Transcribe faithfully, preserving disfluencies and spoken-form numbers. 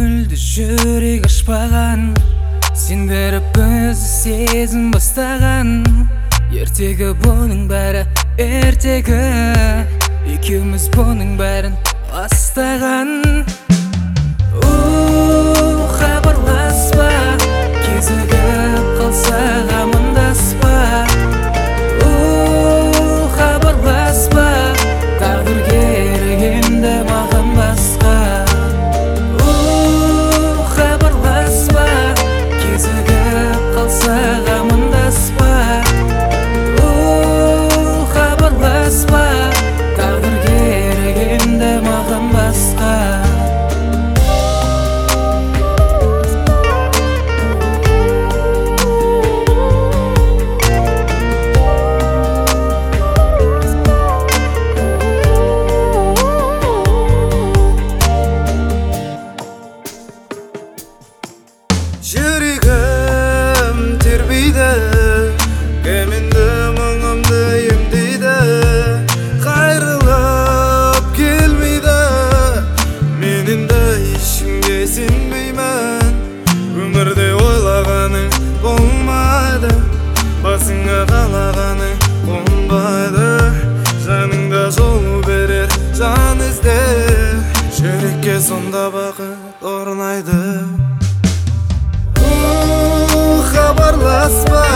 көңілді жүрек ашпаған, сен беріп өзі сезім бастаған. Ертегі бұның бәрі ертегі, екеуміз бұның бәрін бастаған. Оу, хабарласпа, кезігіп қалсақ амандаспа. Оу, хабарласпа, тағдыр керек енді маған басқа. Оу, хабарласпа, кезігіп қалсақ амандаспа. Оу, хабарласпа, тағдыр керек енді маған басқа. Жүрегім тербейді, кімінді мұңымды емдейді. Қайрылып келмейді, мен енді ешкімге сенбеймін. Өмірде ойлағаның болмайды, басыңа қалағаның қонбайды. Жаныңда жол берер жан ізде, жүрекке сонда бақыт орнайды. Хабарласпа,